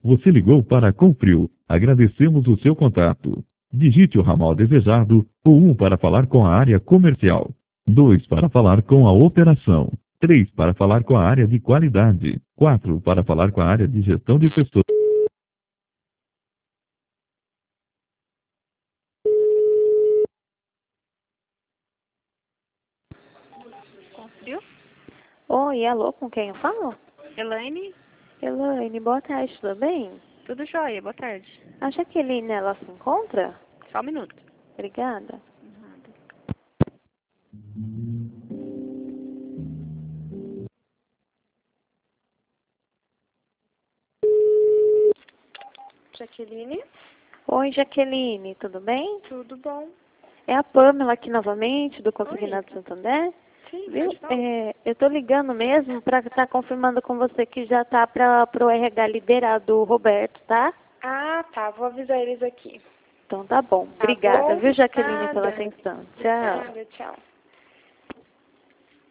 Você ligou para a Confrio. Agradecemos o seu contato. Digite o ramal desejado, ou 1 para falar com a área comercial, 2 para falar com a operação, 3 para falar com a área de qualidade, 4 para falar com a área de gestão de pessoas. Confrio? Oi, alô, com quem eu falo? Elaine? Elaine, boa tarde, tudo bem? Tudo jóia, boa tarde. A Jaqueline, ela se encontra? Só um minuto. Obrigada. Jaqueline? Oi, Jaqueline, tudo bem? Tudo bom? É a Pamela aqui novamente, do Consignado Oi. Santander. Sim, Viu? pode falar. Eu tô ligando mesmo para estar confirmando com você que já tá para o RH liberado o Roberto, tá? Ah, tá. Vou avisar eles aqui. Então tá bom. Tá Obrigada, bom? viu, Jaqueline, pela Nada. atenção. Tchau. Nada, tchau.